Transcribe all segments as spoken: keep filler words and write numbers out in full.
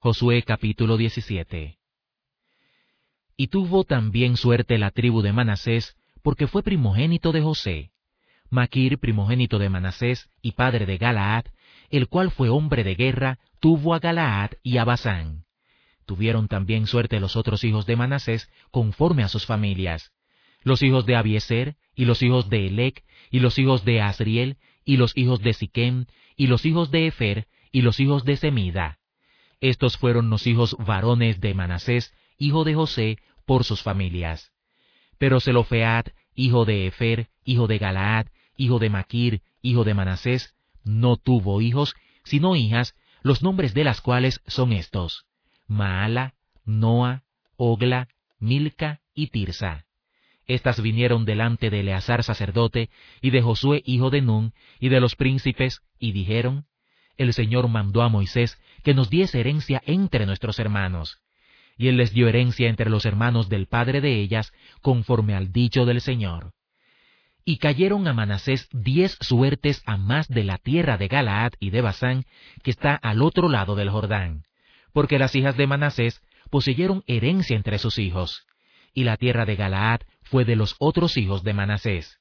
Josué capítulo diecisiete. Y tuvo también suerte la tribu de Manasés, porque fue primogénito de José. Maquir, primogénito de Manasés y padre de Galaad, el cual fue hombre de guerra, tuvo a Galaad y a Basán. Tuvieron también suerte los otros hijos de Manasés, conforme a sus familias. Los hijos de Abiezer, y los hijos de Elec, y los hijos de Asriel, y los hijos de Siquem, y los hijos de Efer, y los hijos de Semida. Estos fueron los hijos varones de Manasés, hijo de José, por sus familias. Pero Zelofead, hijo de Efer, hijo de Galaad, hijo de Maquir, hijo de Manasés, no tuvo hijos, sino hijas, los nombres de las cuales son estos: Maala, Noa, Ogla, Milca y Tirsa. Estas vinieron delante de Eleazar sacerdote, y de Josué hijo de Nun, y de los príncipes, y dijeron: El Señor mandó a Moisés que nos diese herencia entre nuestros hermanos. Y él les dio herencia entre los hermanos del padre de ellas, conforme al dicho del Señor. Y cayeron a Manasés diez suertes a más de la tierra de Galaad y de Basán, que está al otro lado del Jordán, porque las hijas de Manasés poseyeron herencia entre sus hijos, y la tierra de Galaad fue de los otros hijos de Manasés.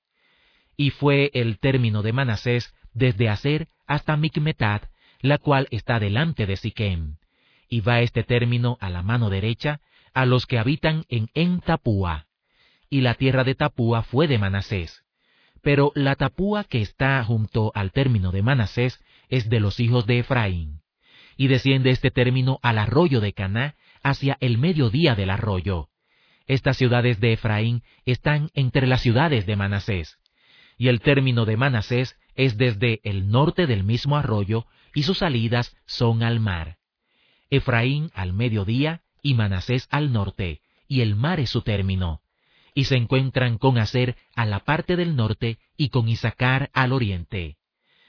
Y fue el término de Manasés desde Aser hasta Micmetat, la cual está delante de Siquem, y va este término a la mano derecha a los que habitan en En Tapúa. Y la tierra de Tapúa fue de Manasés. Pero la Tapúa que está junto al término de Manasés es de los hijos de Efraín. Y desciende este término al arroyo de Caná, hacia el mediodía del arroyo. Estas ciudades de Efraín están entre las ciudades de Manasés. Y el término de Manasés es desde el norte del mismo arroyo, y sus salidas son al mar. Efraín al mediodía y Manasés al norte, y el mar es su término. Y se encuentran con Aser a la parte del norte y con Isacar al oriente.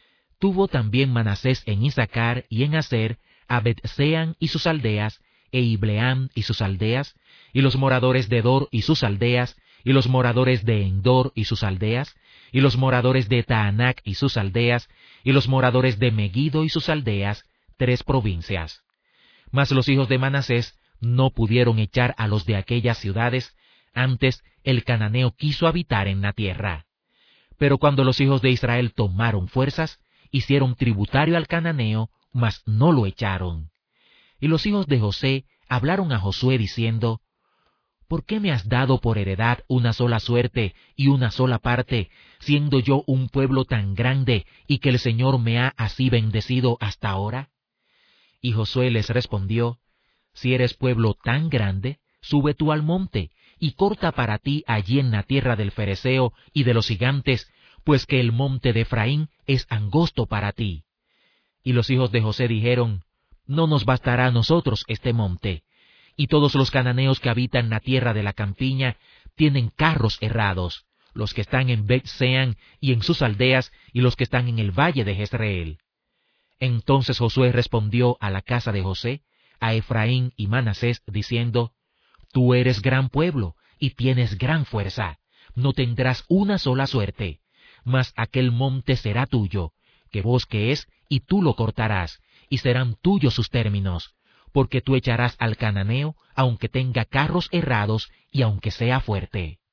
Tuvo también Manasés en Isacar y en Aser a Bet-Sean y sus aldeas, e Ibleam y sus aldeas, y los moradores de Dor y sus aldeas, y los moradores de Endor y sus aldeas, y los moradores de Taanac y sus aldeas, y los moradores de Megido y sus aldeas, tres provincias. Mas los hijos de Manasés no pudieron echar a los de aquellas ciudades, antes el cananeo quiso habitar en la tierra. Pero cuando los hijos de Israel tomaron fuerzas, hicieron tributario al cananeo, mas no lo echaron. Y los hijos de José hablaron a Josué diciendo: ¿Por qué me has dado por heredad una sola suerte y una sola parte, siendo yo un pueblo tan grande y que el Señor me ha así bendecido hasta ahora? Y Josué les respondió: Si eres pueblo tan grande, sube tú al monte, y corta para ti allí en la tierra del Fereceo y de los gigantes, pues que el monte de Efraín es angosto para ti. Y los hijos de José dijeron: No nos bastará a nosotros este monte. Y todos los cananeos que habitan la tierra de la campiña tienen carros errados, los que están en Bet-Sean y en sus aldeas, y los que están en el valle de Jezreel. Entonces Josué respondió a la casa de José, a Efraín y Manasés, diciendo: Tú eres gran pueblo, y tienes gran fuerza, no tendrás una sola suerte, mas aquel monte será tuyo, que bosque es, y tú lo cortarás, y serán tuyos sus términos, porque tú echarás al cananeo, aunque tenga carros errados, y aunque sea fuerte.